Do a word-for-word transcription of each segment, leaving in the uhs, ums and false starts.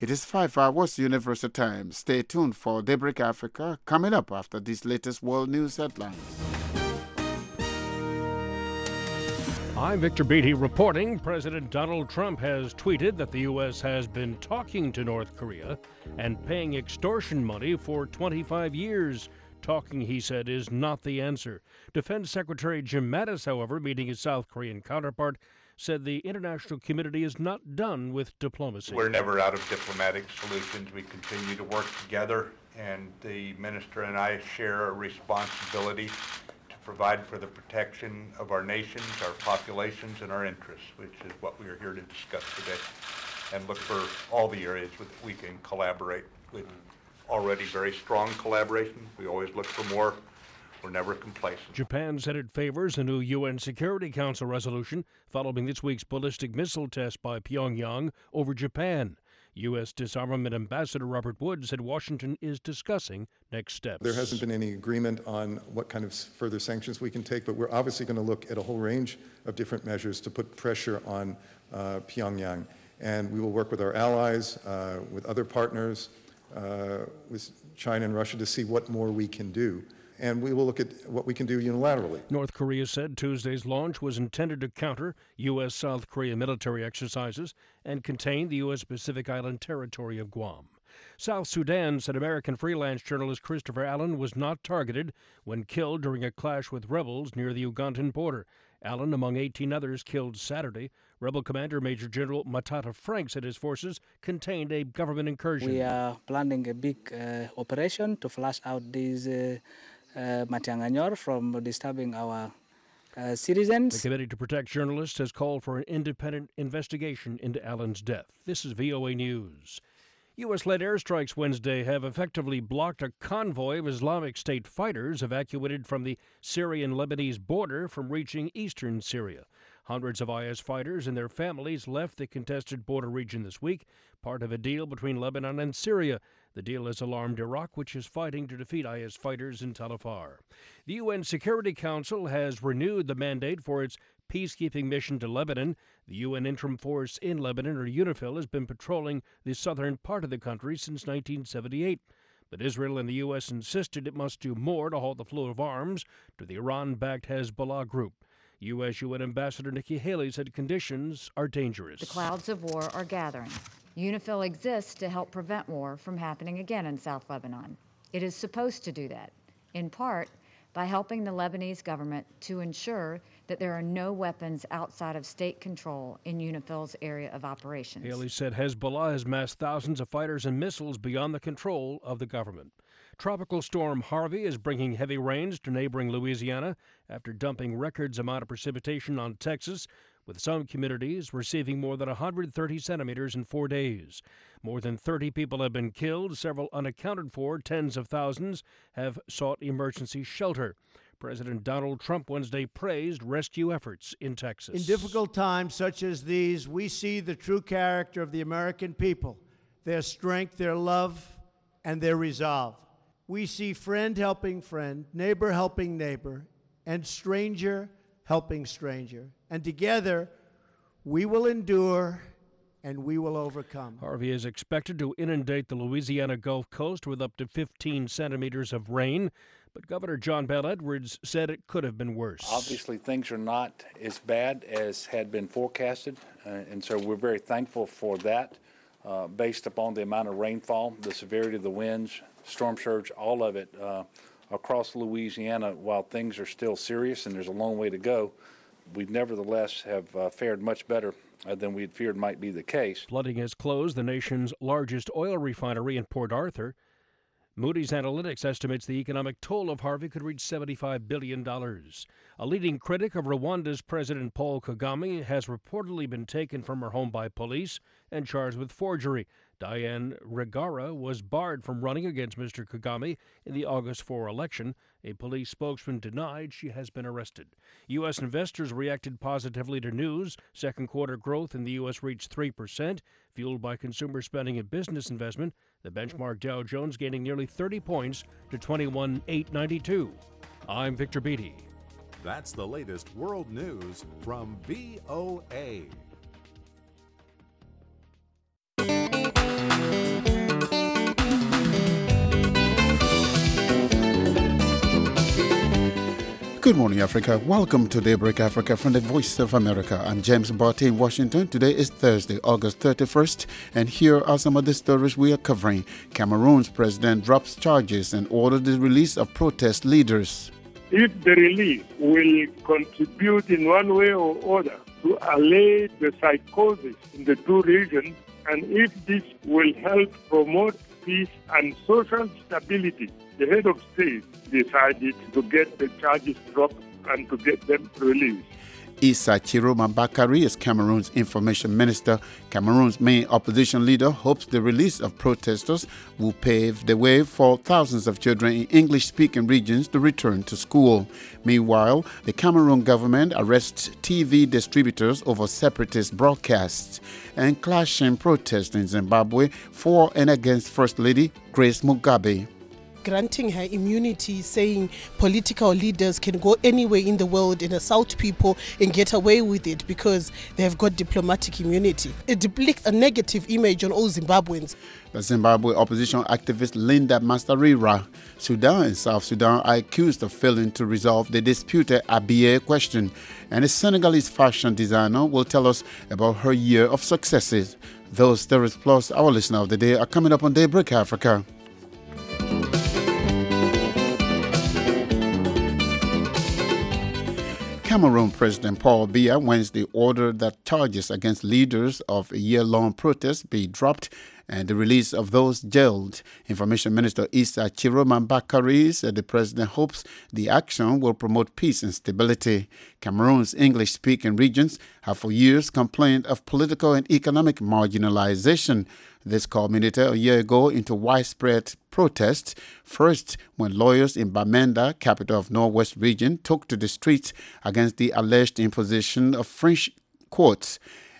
It is five hours Universal Time. Stay tuned for Daybreak Africa coming up after these latest world news headlines. I'm Victor Beatty reporting. President Donald Trump has tweeted that the U S has been talking to North Korea and paying extortion money for twenty-five years. Talking, he said, is not the answer. Defense Secretary Jim Mattis, however, meeting his South Korean counterpart, said the international community is not done with diplomacy. We're never out of diplomatic solutions. We continue to work together, and the minister and I share a responsibility to provide for the protection of our nations, our populations, and our interests, which is what we are here to discuss today, and look for all the areas that we can collaborate with. Already very strong collaboration. We always look for more. We're never complacent. Japan said it favors a new U N Security Council resolution following this week's ballistic missile test by Pyongyang over Japan. U S Disarmament Ambassador Robert Wood said Washington is discussing next steps. There hasn't been any agreement on what kind of further sanctions we can take, but we're obviously going to look at a whole range of different measures to put pressure on uh, Pyongyang. And we will work with our allies, uh, with other partners, uh, with China and Russia to see what more we can do. And we will look at what we can do unilaterally. North Korea said Tuesday's launch was intended to counter U S South Korea military exercises and contain the U S Pacific Island territory of Guam. South Sudan said American freelance journalist Christopher Allen was not targeted when killed during a clash with rebels near the Ugandan border. Allen, among eighteen others killed Saturday. Rebel Commander Major General Matata Frank said his forces contained a government incursion. We are planning a big uh, operation to flush out these uh, Uh, Matianganyor from disturbing our uh, citizens. The Committee to Protect Journalists has called for an independent investigation into Allen's death. This is V O A News. U S-led airstrikes Wednesday have effectively blocked a convoy of Islamic State fighters evacuated from the Syrian-Lebanese border from reaching eastern Syria. Hundreds of I S fighters and their families left the contested border region this week, part of a deal between Lebanon and Syria. The deal has alarmed Iraq, which is fighting to defeat I S fighters in Tal Afar. The U N Security Council has renewed the mandate for its peacekeeping mission to Lebanon. The U N Interim Force in Lebanon, or UNIFIL, has been patrolling the southern part of the country since nineteen seventy-eight. But Israel and the U S insisted it must do more to halt the flow of arms to the Iran-backed Hezbollah group. U S U N Ambassador Nikki Haley said conditions are dangerous. The clouds of war are gathering. UNIFIL exists to help prevent war from happening again in South Lebanon. It is supposed to do that, in part by helping the Lebanese government to ensure that there are no weapons outside of state control in UNIFIL's area of operations. Haley said Hezbollah has massed thousands of fighters and missiles beyond the control of the government. Tropical storm Harvey is bringing heavy rains to neighboring Louisiana after dumping records amount of precipitation on Texas, with some communities receiving more than one hundred thirty centimeters in four days. More than thirty people have been killed, several unaccounted for, tens of thousands have sought emergency shelter. President Donald Trump Wednesday praised rescue efforts in Texas. In difficult times such as these, we see the true character of the American people, their strength, their love, and their resolve. We see friend helping friend, neighbor helping neighbor, and stranger helping stranger. And together, we will endure and we will overcome. Harvey is expected to inundate the Louisiana Gulf Coast with up to fifteen centimeters of rain, but Governor John Bel Edwards said it could have been worse. Obviously, things are not as bad as had been forecasted, uh, and so we're very thankful for that, uh, based upon the amount of rainfall, the severity of the winds, storm surge, all of it uh, across Louisiana. While things are still serious and there's a long way to go, we nevertheless have uh, fared much better uh, than we had feared might be the case. Flooding has closed the nation's largest oil refinery in Port Arthur. Moody's Analytics estimates the economic toll of Harvey could reach seventy-five billion dollars. A leading critic of Rwanda's President Paul Kagame has reportedly been taken from her home by police and charged with forgery. Diane Rwigara was barred from running against Mister Kagame in the August fourth election. A police spokesman denied she has been arrested. U S investors reacted positively to news. Second quarter growth in the U S reached three percent, fueled by consumer spending and business investment. The benchmark Dow Jones gaining nearly thirty points to twenty-one thousand eight hundred ninety-two. I'm Victor Beatty. That's the latest world news from V O A. Good morning, Africa. Welcome to Daybreak Africa from the Voice of America. I'm James Barty in Washington. Today is Thursday, August thirty-first, and here are some of the stories we are covering. Cameroon's president drops charges and orders the release of protest leaders. If the release will contribute in one way or other to allay the psychosis in the two regions, and if this will help promote peace and social stability, the head of state decided to get the charges dropped and to get them released. Issa Chiroma Bakari is Cameroon's information minister. Cameroon's main opposition leader hopes the release of protesters will pave the way for thousands of children in English-speaking regions to return to school. Meanwhile, the Cameroon government arrests T V distributors over separatist broadcasts, and clashing protests in Zimbabwe for and against First Lady Grace Mugabe. Granting her immunity, saying political leaders can go anywhere in the world and assault people and get away with it because they have got diplomatic immunity. It depicts a negative image on all Zimbabweans. The Zimbabwe opposition activist Linda Mastarira. Sudan and South Sudan are accused of failing to resolve the disputed Abyei question, and a Senegalese fashion designer will tell us about her year of successes. Those stories plus our listener of the day are coming up on Daybreak Africa. Cameroon President Paul Biya Wednesday ordered that charges against leaders of a year-long protest be dropped and the release of those jailed. Information Minister Issa Chiroma Bakari said the president hopes the action will promote peace and stability. Cameroon's English-speaking regions have for years complained of political and economic marginalization. This culminated a year ago into widespread protests, first when lawyers in Bamenda, capital of Northwest region, took to the streets against the alleged imposition of French courts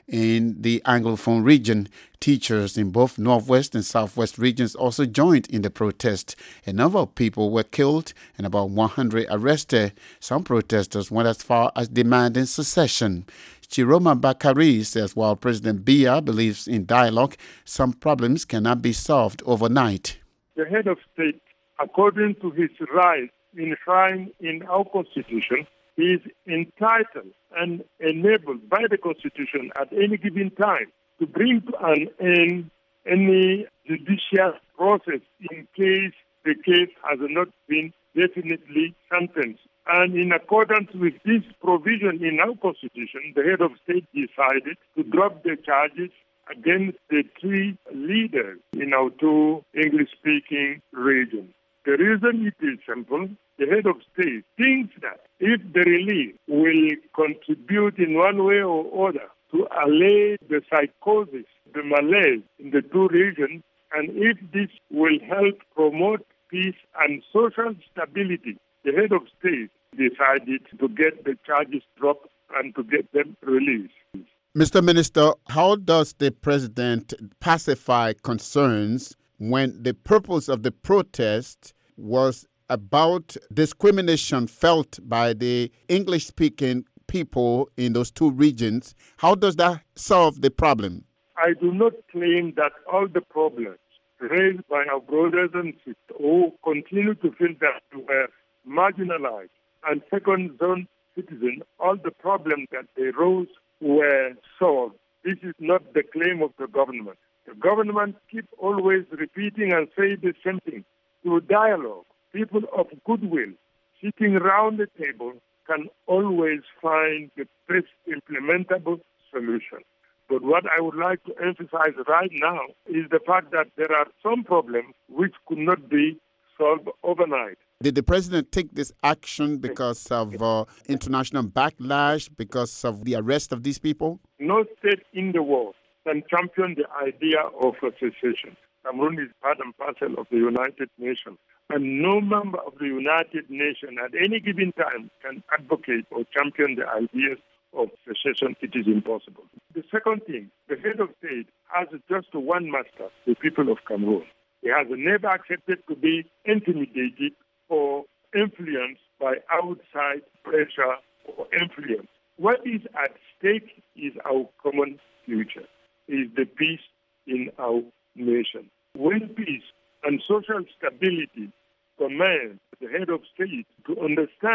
in the Anglophone region. Teachers in both Northwest and Southwest regions also joined in the protest. A number of people were killed and about one hundred arrested. Some protesters went as far as demanding secession. Chiroma Bakari says while President Biya believes in dialogue, some problems cannot be solved overnight. The head of state, according to his rights enshrined in our Constitution, is entitled and enabled by the Constitution at any given time to bring to an end any judicial process in case the case has not been definitely sentenced. And in accordance with this provision in our Constitution, the head of state decided to drop the charges against the three leaders in our two English-speaking regions. The reason it is simple. The head of state thinks that if the release will contribute in one way or other to allay the psychosis, the malaise in the two regions, and if this will help promote peace and social stability, the head of state decided to get the charges dropped and to get them released. Mister Minister, how does the president pacify concerns when the purpose of the protest was about discrimination felt by the English-speaking people in those two regions? How does that solve the problem? I do not claim that all the problems raised by our brothers and sisters who continue to feel that we were marginalized and second-zone citizens, all the problems that they rose were solved. This is not the claim of the government. The government keep always repeating and saying the same thing. Through dialogue, people of goodwill sitting around the table can always find the best implementable solution. But what I would like to emphasize right now is the fact that there are some problems which could not be solved overnight. Did the president take this action because of uh, international backlash, because of the arrest of these people? No state in the world can champion the idea of a secession. Cameroon is part and parcel of the United Nations, and no member of the United Nations at any given time can advocate or champion the ideas of secession. It is impossible. The second thing, the head of state has just one master, the people of Cameroon. He has never accepted to be intimidated or influenced by outside pressure or influence. What is at stake is our common future, is the peace in our nation. When peace and social stability command the head of state to understand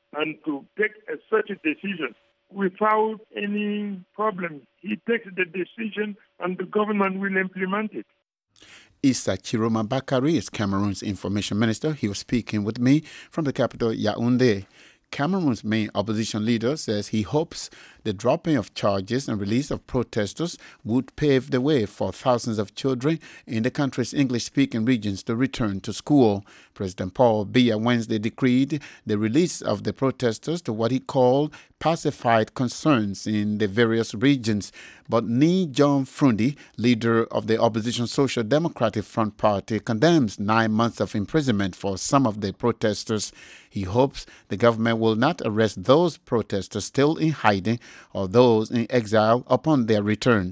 and to take a, such a decision without any problem. He takes the decision and the government will implement it. Issa Chiroma Bakari is Cameroon's information minister. He was speaking with me from the capital, Yaoundé. Cameroon's main opposition leader says he hopes the dropping of charges and release of protesters would pave the way for thousands of children in the country's English-speaking regions to return to school. President Paul Biya Wednesday decreed the release of the protesters to what he called pacified concerns in the various regions. But Ni John Frundi, leader of the opposition Social Democratic Front Party, condemns nine months of imprisonment for some of the protesters. He hopes the government will not arrest those protesters still in hiding or those in exile upon their return.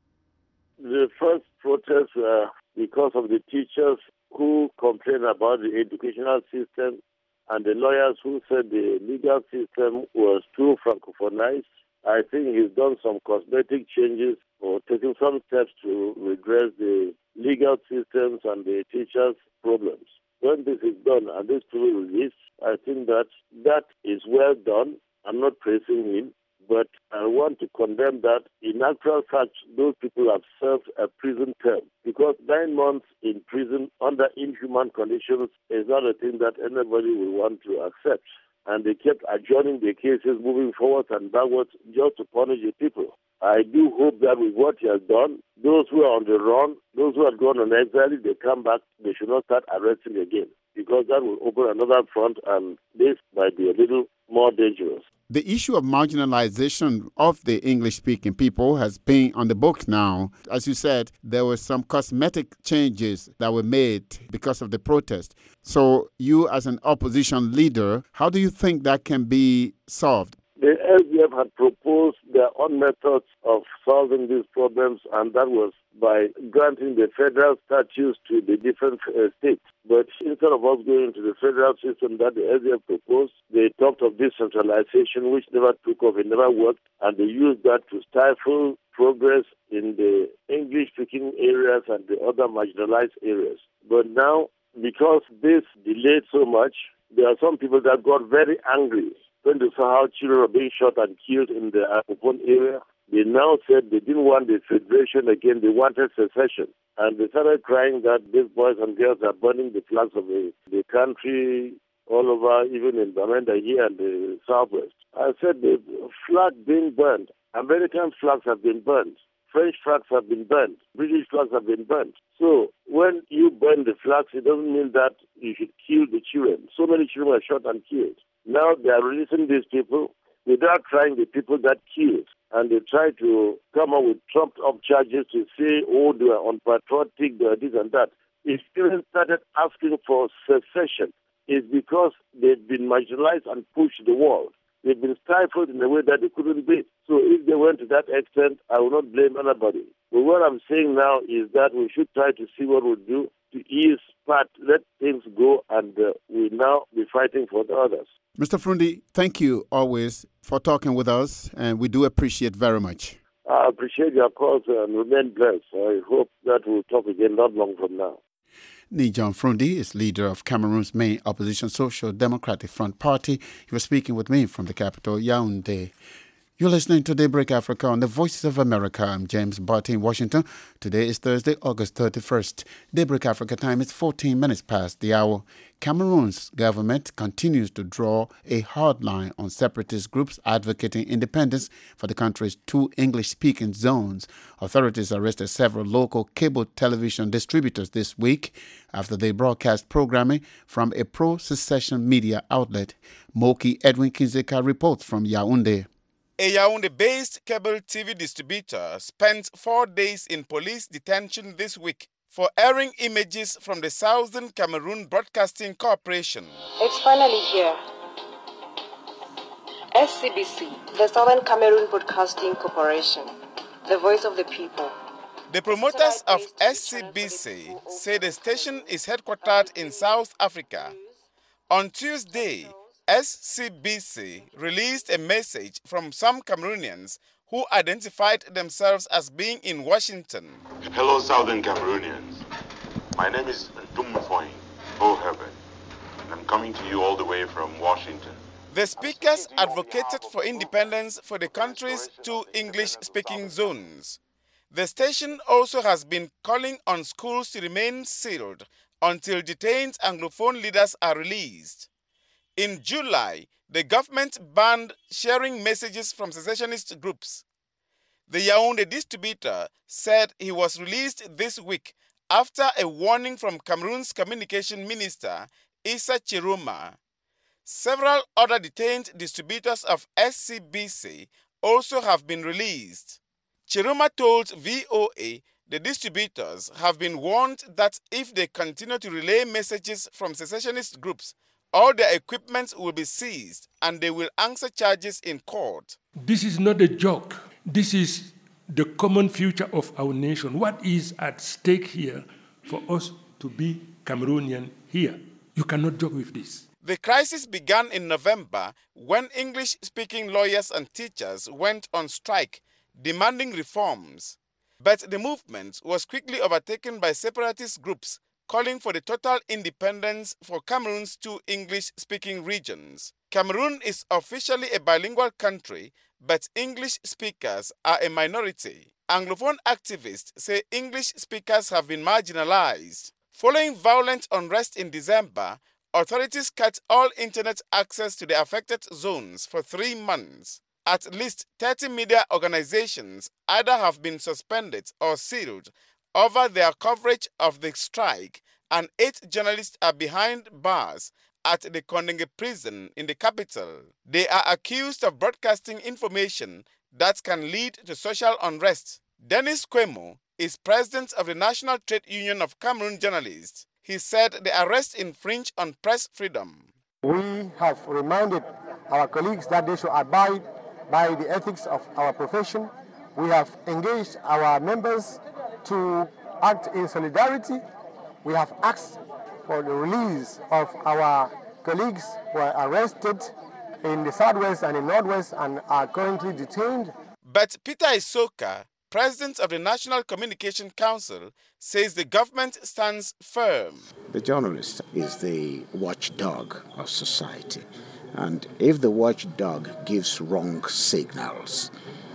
The first protests were because of the teachers who complained about the educational system and the lawyers who said the legal system was too francophonized. I think he's done some cosmetic changes or taken some steps to redress the legal systems and the teachers' problems. When this is done and this to be released, I think that that is well done. I'm not praising him, but I want to condemn that. In actual fact, those people have served a prison term because nine months in prison under inhuman conditions is not a thing that anybody will want to accept. And they kept adjourning the cases, moving forwards and backwards just to punish the people. I do hope that with what he has done, those who are on the run, those who have gone on exile, if they come back, they should not start arresting again, because that will open another front and this might be a little more dangerous. The issue of marginalization of the English-speaking people has been on the books now. As you said, there were some cosmetic changes that were made because of the protest. So you as an opposition leader, how do you think that can be solved? The S D F had proposed their own methods of solving these problems, and that was by granting the federal status to the different uh, states. But instead of us going to the federal system that the S D F proposed, they talked of decentralization, which never took off, it never worked, and they used that to stifle progress in the English-speaking areas and the other marginalized areas. But now, because this delayed so much, there are some people that got very angry when they saw how children were being shot and killed in the Akopon area. They now said they didn't want the federation again, they wanted secession. And they started crying that these boys and girls are burning the flags of the, the country all over, even in Bamenda here and the southwest. I said the flag being burned, American flags have been burned, French flags have been burned, British flags have been burned. So when you burn the flags, it doesn't mean that you should kill the children. So many children were shot and killed. Now they are releasing these people without trying the people that killed. And they try to come up with trumped-up charges to say, oh, they are unpatriotic, they are this and that. If students started asking for secession, it's because they've been marginalized and pushed to the wall. They've been stifled in a way that they couldn't be. So if they went to that extent, I will not blame anybody. But what I'm saying now is that we should try to see what we'll do to ease part, let things go, and uh, we'll now be fighting for the others. Mister Frundi, thank you always for talking with us, and we do appreciate very much. I appreciate your calls and remain blessed. I hope that we'll talk again not long from now. Ni John Frundi is leader of Cameroon's main opposition Social Democratic Front Party. He was speaking with me from the capital, Yaoundé. You're listening to Daybreak Africa on the Voices of America. I'm James Barty in Washington. Today is Thursday, August thirty-first. Daybreak Africa time is fourteen minutes past the hour. Cameroon's government continues to draw a hard line on separatist groups advocating independence for the country's two English-speaking zones. Authorities arrested several local cable television distributors this week after they broadcast programming from a pro-secession media outlet. Moki Edwin Kinzeka reports from Yaoundé. A Yaoundé-based cable T V distributor spent four days in police detention this week for airing images from the Southern Cameroon Broadcasting Corporation. It's finally here. S C B C, the Southern Cameroon Broadcasting Corporation, the voice of the people. The promoters of S C B C say the station is headquartered in South Africa. On Tuesday, S C B C released a message from some Cameroonians who identified themselves as being in Washington. Hello, Southern Cameroonians. My name is Ntum Mfoing, Bo Herbert, and I'm coming to you all the way from Washington. The speakers advocated for independence for the country's two English-speaking zones. The station also has been calling on schools to remain sealed until detained Anglophone leaders are released. In July, the government banned sharing messages from secessionist groups. The Yaoundé distributor said he was released this week after a warning from Cameroon's communication minister, Issa Chiroma. Several other detained distributors of S C B C also have been released. Chiroma told V O A the distributors have been warned that if they continue to relay messages from secessionist groups, all their equipment will be seized and they will answer charges in court. This is not a joke. This is the common future of our nation. What is at stake here for us to be Cameroonian here? You cannot joke with this. The crisis began in November when English-speaking lawyers and teachers went on strike, demanding reforms. But the movement was quickly overtaken by separatist groups calling for the total independence for Cameroon's two English-speaking regions. Cameroon is officially a bilingual country, but English speakers are a minority. Anglophone activists say English speakers have been marginalized. Following violent unrest in December, authorities cut all internet access to the affected zones for three months. At least thirty media organizations either have been suspended or sealed over their coverage of the strike, and eight journalists are behind bars at the Kondenge prison in the capital. They are accused of broadcasting information that can lead to social unrest. Dennis Kwemo is president of the National Trade Union of Cameroon Journalists. He said the arrest infringed on press freedom. We have reminded our colleagues that they should abide by the ethics of our profession. We have engaged our members to act in solidarity. We have asked for the release of our colleagues who are arrested in the Southwest and in Northwest and are currently detained. But Peter Isoka, president of the National Communication Council, says the government stands firm. The journalist is the watchdog of society. And if the watchdog gives wrong signals,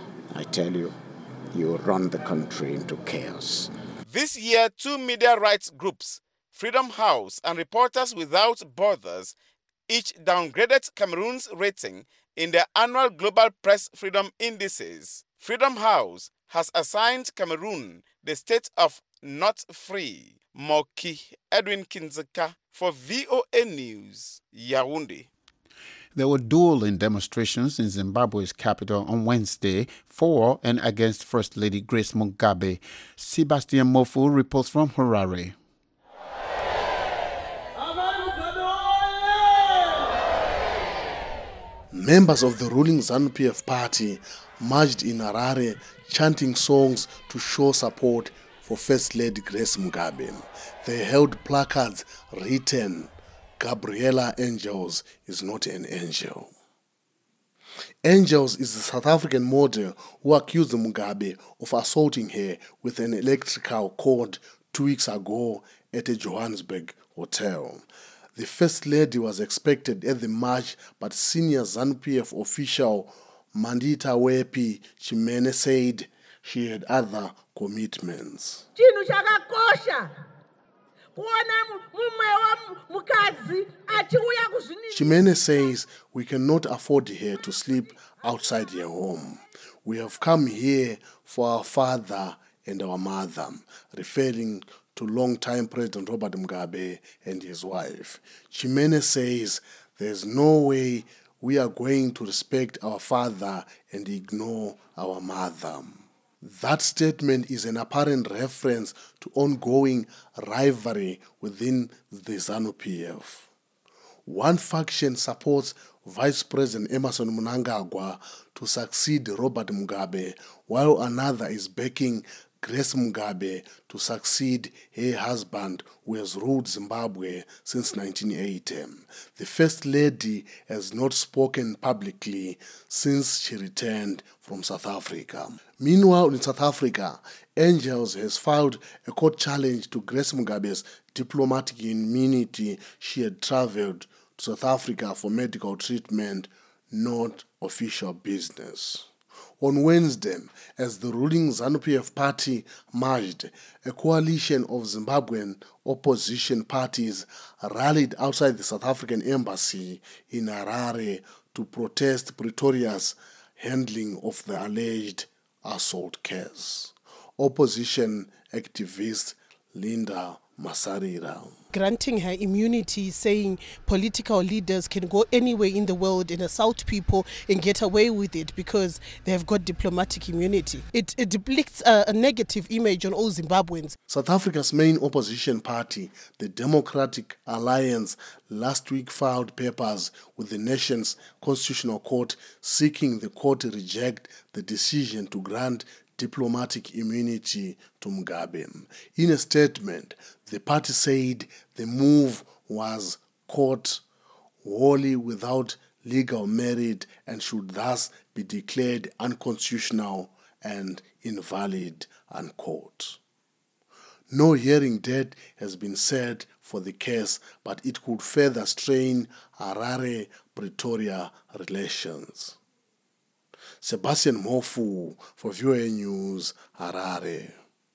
I tell you, you run the country into chaos. This year, two media rights groups, Freedom House and Reporters Without Borders, each downgraded Cameroon's rating in their annual Global Press Freedom Indices. Freedom House has assigned Cameroon the state of not free. Moki Edwin Kinzeka for V O A News, Yaoundé. There were dueling demonstrations in Zimbabwe's capital on Wednesday for and against First Lady Grace Mugabe. Sebastian Mofu reports from Harare. Members of the ruling ZANU-P F party marched in Harare chanting songs to show support for First Lady Grace Mugabe. They held placards written, "Gabriela Angels is not an angel." Angels is the South African model who accused Mugabe of assaulting her with an electrical cord two weeks ago at a Johannesburg hotel. The First Lady was expected at the march, but senior ZANU-P F official Mandita Wepi Chimene said she had other commitments. Chimene says we cannot afford her to sleep outside her home. We have come here for our father and our mother, referring to long-time President Robert Mugabe and his wife. Chimene says there's no way we are going to respect our father and ignore our mother. That statement is an apparent reference to ongoing rivalry within the ZANU-P F. One faction supports Vice President Emmerson Mnangagwa to succeed Robert Mugabe, while another is backing Grace Mugabe to succeed her husband, who has ruled Zimbabwe since nineteen eighty. The First Lady has not spoken publicly since she returned from South Africa. Meanwhile, in South Africa, Angels has filed a court challenge to Grace Mugabe's diplomatic immunity. She had traveled to to South Africa for medical treatment, not official business. On Wednesday, as the ruling ZANU-P F party merged, a coalition of Zimbabwean opposition parties rallied outside the South African embassy in Harare to protest Pretoria's handling of the alleged assault case. Opposition activist Linda Masarira. Granting her immunity, saying political leaders can go anywhere in the world and assault people and get away with it because they have got diplomatic immunity. It, it depicts a, a negative image on all Zimbabweans. South Africa's main opposition party, the Democratic Alliance, last week filed papers with the nation's constitutional court seeking the court to reject the decision to grant diplomatic immunity to Mugabe. In a statement, the party said the move was, quote, wholly without legal merit and should thus be declared unconstitutional and invalid, unquote. No hearing date has been set for the case, but it could further strain Harare-Pretoria relations. Sebastian Mofu for V O A News, Harare.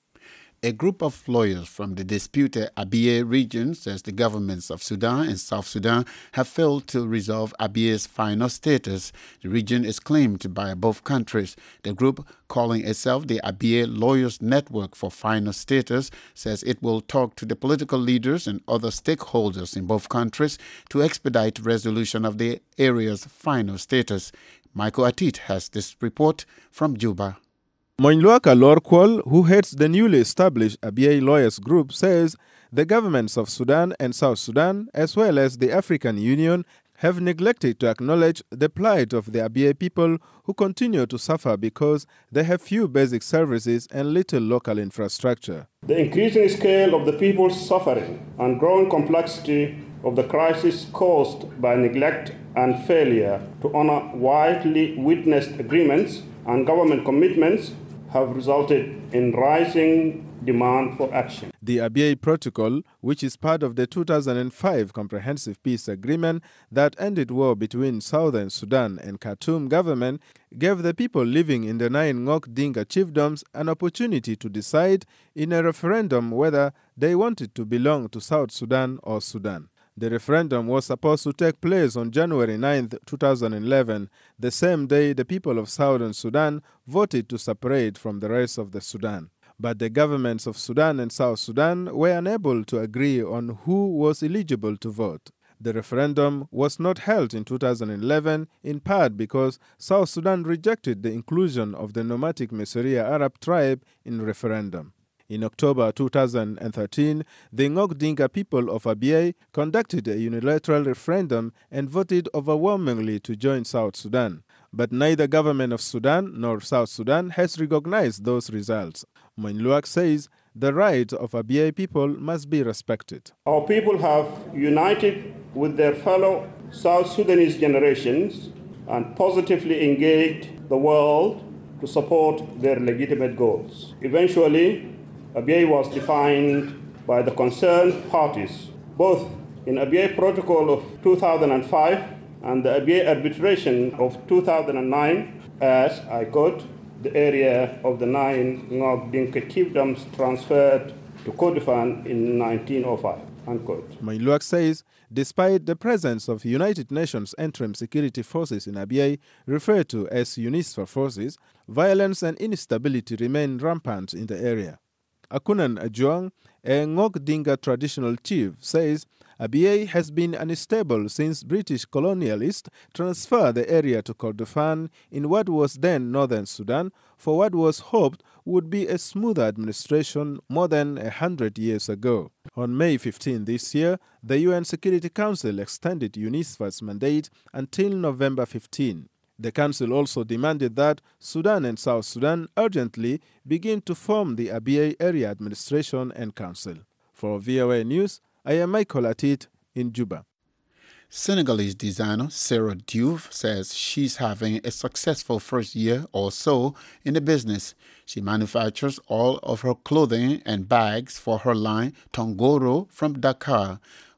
A group of lawyers from the disputed Abyei region says the governments of Sudan and South Sudan have failed to resolve Abyei's final status. The region is claimed by both countries. The group, calling itself the Abyei Lawyers Network for Final Status, says it will talk to the political leaders and other stakeholders in both countries to expedite resolution of the area's final status. Michael Atit has this report from Juba. Moinluaka Lorkwal, who heads the newly established Abyei Lawyers Group, says the governments of Sudan and South Sudan, as well as the African Union, have neglected to acknowledge the plight of the Abyei people who continue to suffer because they have few basic services and little local infrastructure. The increasing scale of the people's suffering and growing complexity of the crisis caused by neglect and failure to honor widely witnessed agreements and government commitments have resulted in rising demand for action. The Abyei Protocol, which is part of the two thousand five Comprehensive Peace Agreement that ended war between Southern Sudan and Khartoum government, gave the people living in the nine Ngok Dinka chiefdoms an opportunity to decide in a referendum whether they wanted to belong to South Sudan or Sudan. The referendum was supposed to take place on January ninth, two thousand eleven, the same day the people of Southern Sudan voted to separate from the rest of the Sudan. But the governments of Sudan and South Sudan were unable to agree on who was eligible to vote. The referendum was not held in two thousand eleven, in part because South Sudan rejected the inclusion of the nomadic Messeria Arab tribe in referendum. In October two thousand thirteen, the Ngok Dinka people of Abyei conducted a unilateral referendum and voted overwhelmingly to join South Sudan. But neither government of Sudan nor South Sudan has recognized those results. Moinluak says the rights of Abyei people must be respected. Our people have united with their fellow South Sudanese generations and positively engaged the world to support their legitimate goals. Eventually, Abyei was defined by the concerned parties, both in Abyei Protocol of two thousand five and the Abyei Arbitration of two thousand nine as, I quote, the area of the nine Ngok Dinka chiefdoms transferred to Kordofan in nineteen oh five, unquote. Moinluak says, despite the presence of United Nations interim security forces in Abyei, referred to as UNISFA forces, violence and instability remain rampant in the area. Akunan Ajuang, a Ngok Dinka traditional chief, says Abyei has been unstable since British colonialists transferred the area to Kordofan in what was then northern Sudan for what was hoped would be a smoother administration more than a hundred years ago. On May fifteenth this year, the U N Security Council extended UNISFA's mandate until November fifteenth. The Council also demanded that Sudan and South Sudan urgently begin to form the Abyei Area Administration and Council. For V O A News, I am Michael Atit in Juba. Senegalese designer Sarah Diouf says she's having a successful first year or so in the business. She manufactures all of her clothing and bags for her line Tongoro from Dakar.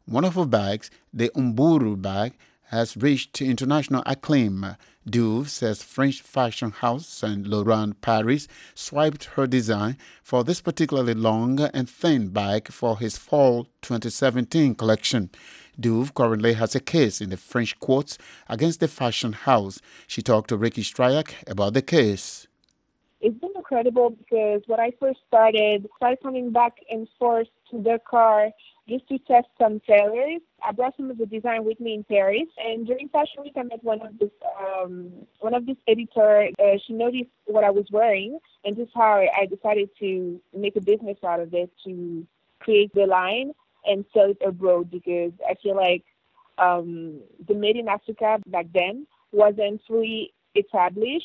One of her bags, the Umburu bag, has reached international acclaim. Douve says French fashion house Saint Laurent Paris swiped her design for this particularly long and thin bag for his fall twenty seventeen collection. Douve currently has a case in the French courts against the fashion house. She talked to Ricky Stryak about the case. It's been incredible because when I first started, started coming back and forth to Dakar just to test some tailors. I brought some of the design with me in Paris, and during Fashion Week, I met one of this um, one of this editor. Uh, she noticed what I was wearing, and this is how I decided to make a business out of it, to create the line and sell it abroad, because I feel like um, the Made in Africa back then wasn't fully established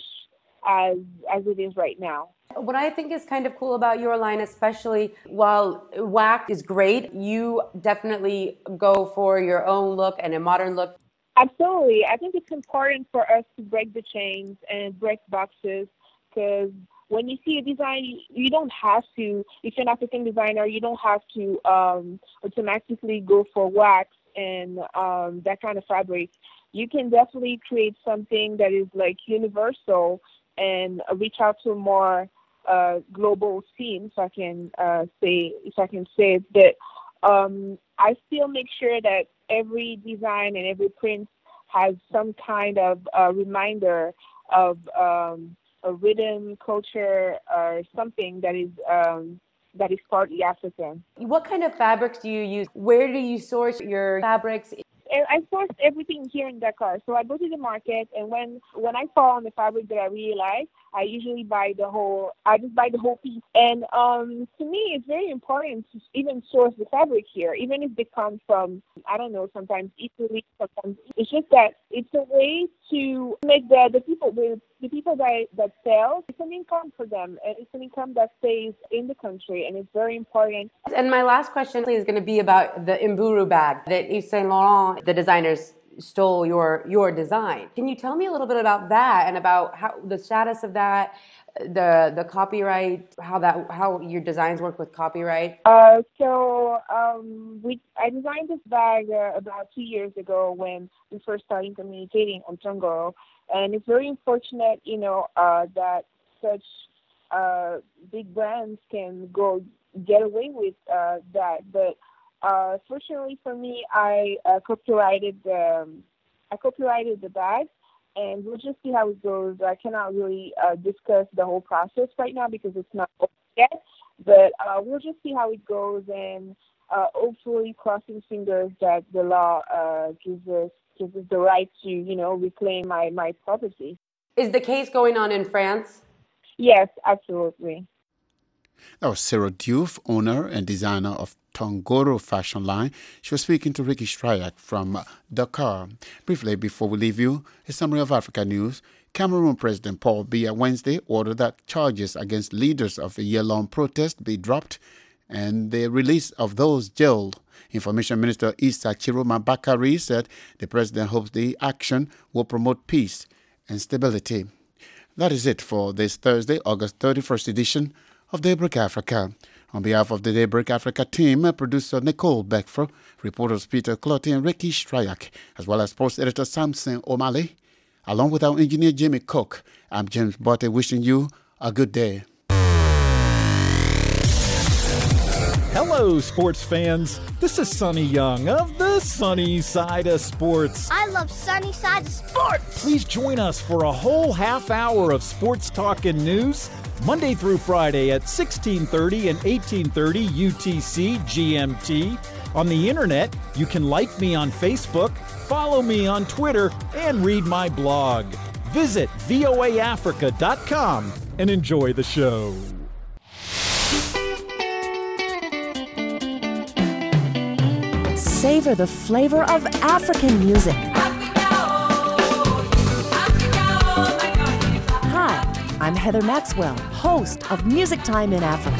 as as it is right now. What I think is kind of cool about your line, especially while wax is great, you definitely go for your own look and a modern look. Absolutely. I think it's important for us to break the chains and break boxes, because when you see a design, you don't have to, if you're an African designer, you don't have to um, automatically go for wax and um, that kind of fabric. You can definitely create something that is like universal and reach out to a more uh, global scene, if I can uh, say, if I can say it. But um, I still make sure that every design and every print has some kind of uh, reminder of um, a rhythm, culture, or something that is um, that is partly African. What kind of fabrics do you use? Where do you source your fabrics? I source everything here in Dakar. So I go to the market, and when when I fall on the fabric that I really like, I usually buy the whole, I just buy the whole piece. And um, to me, it's very important to even source the fabric here, even if they come from, I don't know, sometimes Italy, sometimes. It's just that it's a way to make the, the people, the, the people that, that sell, it's an income for them, and it's an income that stays in the country, and it's very important. And my last question is going to be about the Umburu bag that Yves Saint Laurent, the designers, stole your your design. Can you tell me a little bit about that and about how the status of that, the the copyright, how that how your designs work with copyright? Uh, so um, we I designed this bag uh, about two years ago when we first started communicating on Tongoro, and it's very unfortunate, you know, uh, that such uh, big brands can go get away with uh, that, but. Uh, fortunately for me, I uh, copyrighted the um, I copyrighted the bag, and we'll just see how it goes. I cannot really uh, discuss the whole process right now because it's not over yet, but uh, we'll just see how it goes, and uh, hopefully, crossing fingers that the law uh, gives us gives us the right to, you know, reclaim my, my property. Is the case going on in France? Yes, absolutely. That was Sarah Douve, owner and designer of Tongoro fashion line. She was speaking to Ricky Stryak from Dakar. Briefly, before we leave you, a summary of Africa news. Cameroon President Paul Biya Wednesday ordered that charges against leaders of a year-long protest be dropped and the release of those jailed. Information Minister Issa Chiroma Bakari said the president hopes the action will promote peace and stability. That is it for this Thursday, August thirty-first edition of Daybreak Africa. On behalf of the Daybreak Africa team, producer Nicole Beckford, reporters Peter Clotty and Ricky Stryak, as well as sports editor Samson O'Malley, along with our engineer Jimmy Cook, I'm James Botte wishing you a good day. Hello, sports fans. This is Sonny Young of the Sunny Side of Sports. I love Sunny Side of Sports. Please join us for a whole half hour of sports talk and news, Monday through Friday at sixteen thirty and eighteen thirty U T C G M T. On the internet, you can like me on Facebook, follow me on Twitter, and read my blog. Visit V O A Africa dot com and enjoy the show. Savor the flavor of African music. Hi, I'm Heather Maxwell, host of Music Time in Africa.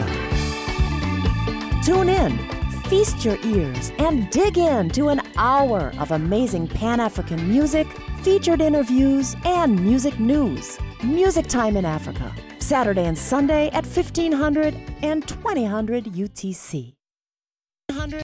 Tune in, feast your ears, and dig into an hour of amazing Pan-African music, featured interviews, and music news. Music Time in Africa, Saturday and Sunday at fifteen hundred and twenty hundred U T C.